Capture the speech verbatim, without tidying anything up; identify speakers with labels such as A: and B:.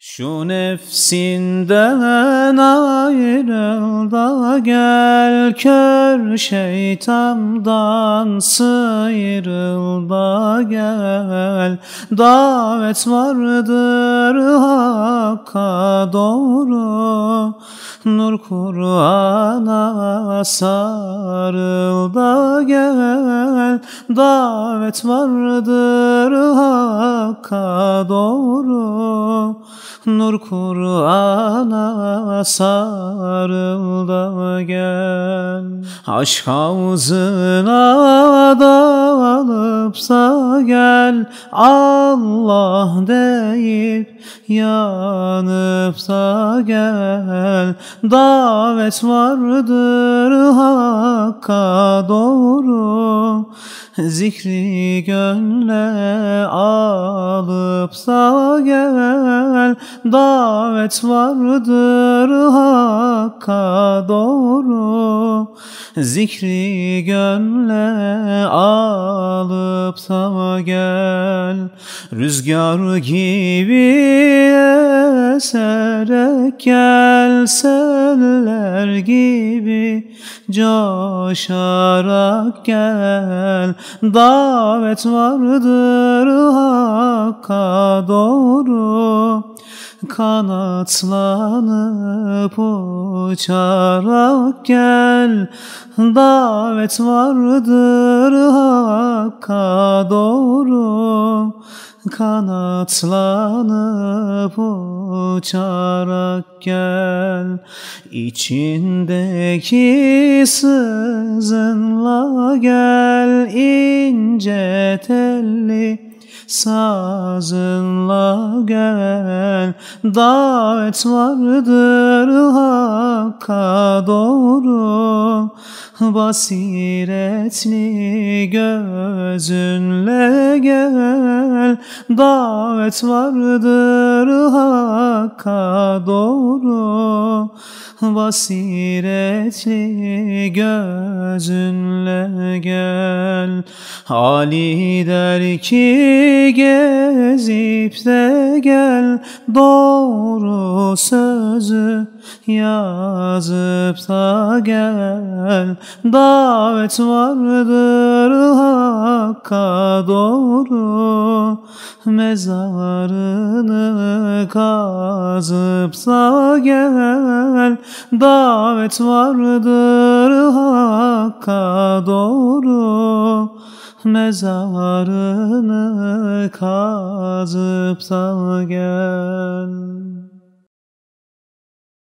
A: Şu nefsinden ayrıl da gel, kör şeytandan sıyrıl da gel. Davet vardır Hakk'a doğru, Nur Kur'an'a sarıl da gel. Davet vardır Hakk'a doğru, Nur Kur'an'a sarıl da gel. Aşk havzına dalıpsa gel, Allah deyip yanıpsa gel. Davet vardır Hakk'a doğru, zikri gönle alıpsa gel. Davet vardır Hakk'a doğru, zikri gönle alıpsa gel. Rüzgar gibi eserek gel, seller gibi coşarak gel. Davet vardır Hakk'a doğru, kanatlanıp uçarak gel. Davet vardır Hakk'a doğru, kanatlanıp uçarak gel. İçindeki sızınla gel, ince telli sazınla gel. Davet vardır Hakk'a doğru, basiretli gözünle gel. Davet vardır Hakk'a doğru, basiretli gözünle gel. Ali der ki gezip de gel, doğru sözü yazıp da gel. Davet vardır Hakk'a doğru, mezarını kazıp da gel. Davet vardır Hakk'a doğru, mezarını kazıp da gel.